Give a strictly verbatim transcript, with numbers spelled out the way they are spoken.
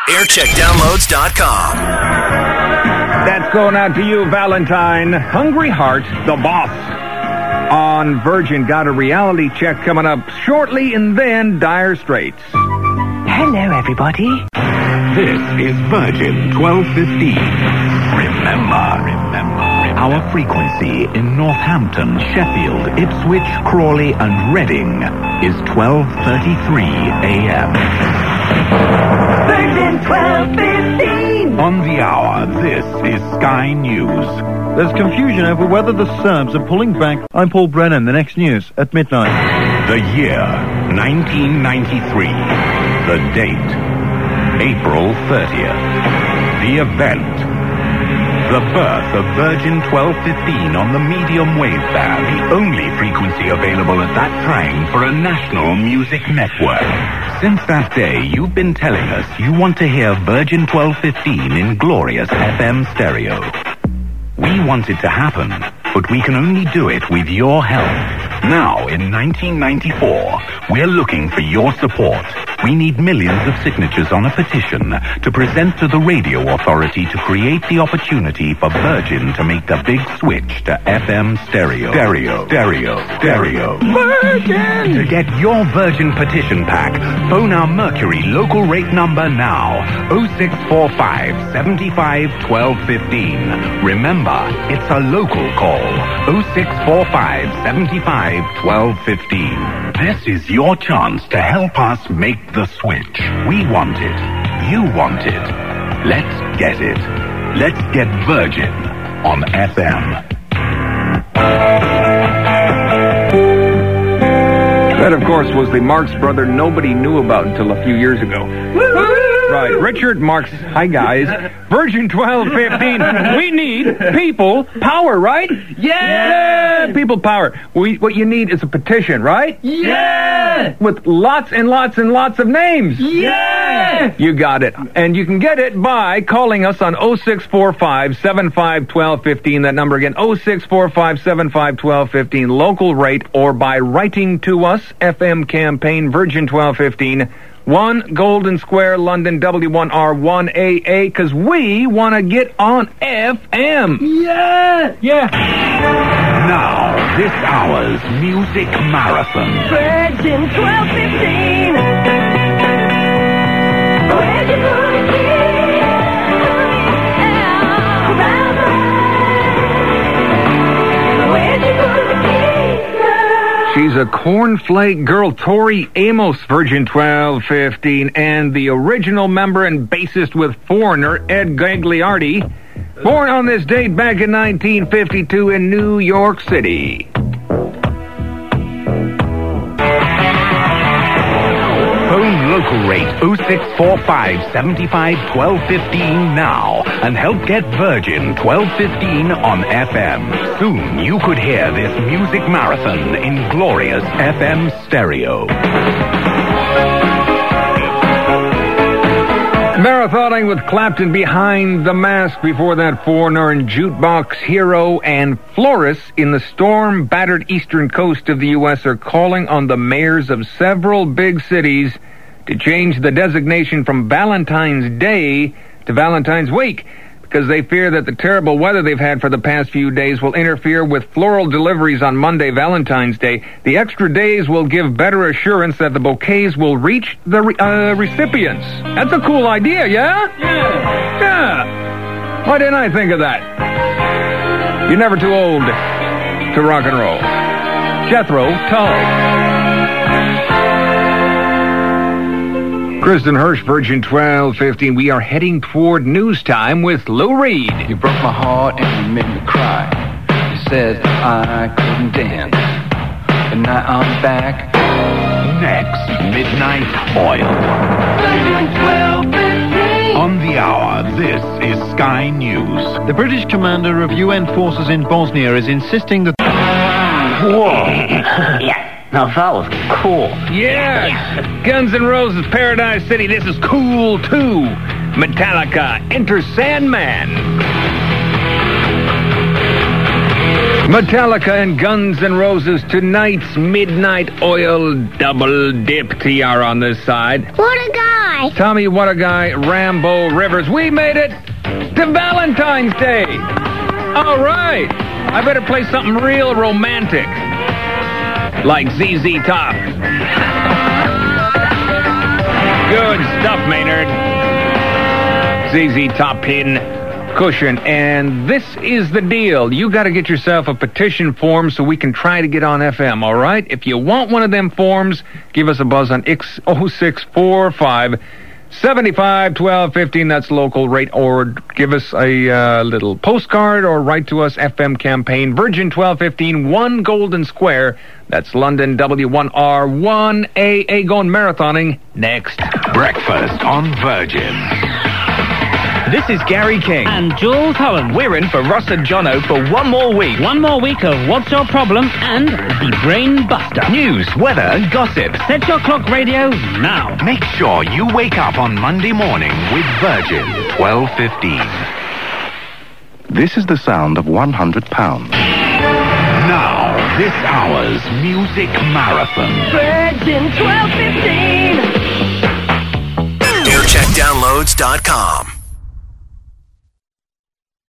aircheck downloads dot com. That's going out to you, Valentine. Hungry Heart, the boss. On Virgin, got a reality check coming up shortly, and then Dire Straits. Hello, everybody. This is Virgin twelve fifteen. Remember, remember, our frequency in Northampton, Sheffield, Ipswich, Crawley, and Reading is twelve thirty-three a.m. Virgin twelve fifteen. On the hour, this is Sky News. There's confusion over whether the Serbs are pulling back. I'm Paul Brennan, the next news at midnight. The year, nineteen ninety-three. The date, April thirtieth. The event, the birth of Virgin twelve fifteen on the medium wave band, the only frequency available at that time for a national music network. Since that day, you've been telling us you want to hear Virgin twelve fifteen in glorious F M stereo. We want it to happen, but we can only do it with your help. Now, in nineteen ninety-four, we're looking for your support. We need millions of signatures on a petition to present to the Radio Authority to create the opportunity for Virgin to make the big switch to F M stereo. Stereo. Stereo. Stereo. Virgin! To get your Virgin petition pack, phone our Mercury local rate number now. oh six four five, seven five, one two one five. Remember, it's a local call. oh six four five, seven five, one two one five. This is your chance to help us make the switch. We want it. You want it. Let's get it. Let's get Virgin on F M. That, of course, was the Marx brother nobody knew about until a few years ago. Right, Richard Marx. Hi, guys. Virgin twelve fifteen. We need people power, right? Yeah! People power. We, what you need is a petition, right? Yeah! With lots and lots and lots of names. Yeah! You got it. And you can get it by calling us on oh six four five, seven five, one two one five. That number again, oh six four five, seven five, one two one five, local rate, or by writing to us, F M Campaign, Virgin twelve fifteen, one Golden Square, London, W one R one A A, because we want to get on F M. Yeah! Yeah. Now, this hour's Music Marathon. Virgin twelve fifteen. Where'd you put it? Where'd you put it? She's a cornflake girl, Tori Amos, Virgin twelve fifteen, and the original member and bassist with Foreigner, Ed Gagliardi, born on this date back in nineteen fifty-two in New York City. Phone local rate oh six four five, seven five, one two one five now and help get Virgin twelve fifteen on F M. Soon you could hear this music marathon in glorious F M stereo. Marathoning with Clapton behind the mask, before that Foreigner and Jukebox Hero, and Flores in the storm-battered eastern coast of the U S are calling on the mayors of several big cities to change the designation from Valentine's Day to Valentine's Week, because they fear that the terrible weather they've had for the past few days will interfere with floral deliveries on Monday, Valentine's Day. The extra days will give better assurance that the bouquets will reach the re- uh, recipients. That's a cool idea, yeah? Yeah! Yeah! Why didn't I think of that? You're never too old to rock and roll. Jethro Tull. Kristen Hirsch, Virgin twelve fifteen. We are heading toward news time with Lou Reed. You broke my heart and you made me cry. You said I couldn't dance, but now I'm back. Next, Midnight Oil. On the hour, this is Sky News. The British commander of U N forces in Bosnia is insisting that... Whoa. Yeah. Now that was cool. Yes! Guns N' Roses, Paradise City. This is cool, too. Metallica, Enter Sandman. Metallica and Guns N' Roses, tonight's Midnight Oil Double Dip T R on this side. What a guy! Tommy, what a guy, Rambo Rivers. We made it to Valentine's Day. All right. I better play something real romantic. Like Z Z Top. Good stuff, Maynard. Z Z Top Pin Cushion. And this is the deal. You got to get yourself a petition form so we can try to get on F M, all right? If you want one of them forms, give us a buzz on X oh six four five seventy-five twelve fifteen. That's local rate. Or give us a uh, little postcard or write to us, F M Campaign, Virgin twelve fifteen, one Golden Square. That's London, W one R one A A. Going marathoning next. Breakfast on Virgin. This is Gary King. And Jules Holland. We're in for Ross and Jono for one more week. One more week of What's Your Problem and The Brain Buster. News, weather, and gossip. Set your clock radio now. Make sure you wake up on Monday morning with Virgin twelve fifteen. This is the sound of one hundred pounds. Now, this hour's music marathon. Virgin twelve fifteen. air check downloads dot com.